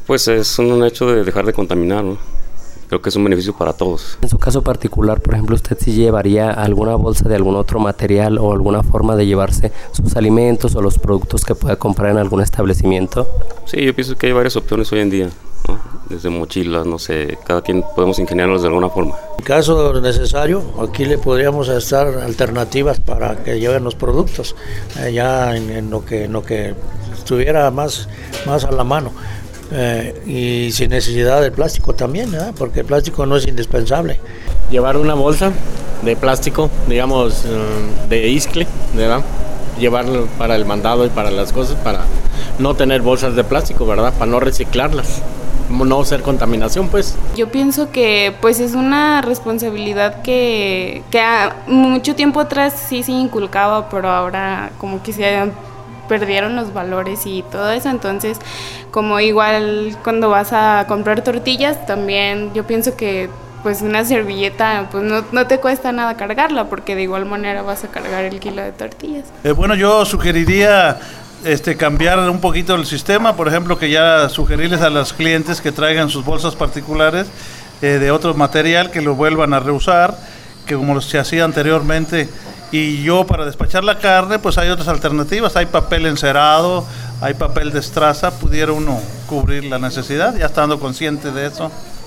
Pues es un hecho de dejar de contaminar, ¿no? Creo que es un beneficio para todos. En su caso particular, por ejemplo, ¿usted sí llevaría alguna bolsa de algún otro material o alguna forma de llevarse sus alimentos o los productos que pueda comprar en algún establecimiento? Sí, yo pienso que hay varias opciones hoy en día, ¿no? Desde mochilas, no sé, cada quien podemos ingeniarlos de alguna forma. En caso necesario, aquí le podríamos dar alternativas para que lleven los productos, ya en lo que estuviera más a la mano. Y sin necesidad del plástico también, ¿verdad? Porque el plástico no es indispensable. Llevar una bolsa de plástico, digamos, de iscle, ¿verdad? Llevarlo para el mandado y para las cosas, para no tener bolsas de plástico, ¿verdad? Para no reciclarlas, no ser contaminación, pues. Yo pienso que pues es una responsabilidad que a mucho tiempo atrás sí se inculcaba, pero ahora como que se perdieron los valores y todo eso. Entonces, como igual cuando vas a comprar tortillas, también yo pienso que pues una servilleta pues no te cuesta nada cargarla, porque de igual manera vas a cargar el kilo de tortillas. Bueno, yo sugeriría cambiar un poquito el sistema, por ejemplo, que ya sugerirles a los clientes que traigan sus bolsas particulares de otro material, que lo vuelvan a reusar, que como se hacía anteriormente. Y yo, para despachar la carne, pues hay otras alternativas, hay papel encerado, hay papel de estraza, pudiera uno cubrir la necesidad, ya estando consciente de eso.